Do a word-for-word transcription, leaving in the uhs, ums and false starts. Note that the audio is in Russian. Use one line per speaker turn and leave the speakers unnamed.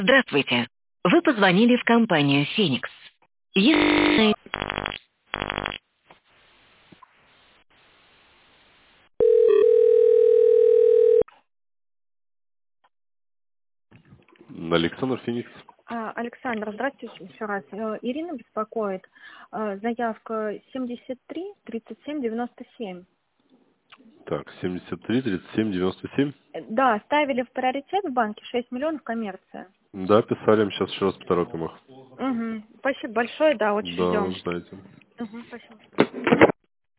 Здравствуйте. Вы позвонили в компанию «Феникс». Если...
Александр Феникс.
А, Александр, здравствуйте еще раз. Э, Ирина беспокоит. Э, Заявка семьдесят три тридцать семь девяносто семь.
Так, семьдесят три тридцать семь девяносто семь.
Э, Да, ставили в приоритет в банке шесть миллионов коммерция.
Да, писали, мы сейчас еще раз поторопим их.
Угу. Спасибо большое, да, очень
Да,
ждем.
знаете.
Угу, спасибо.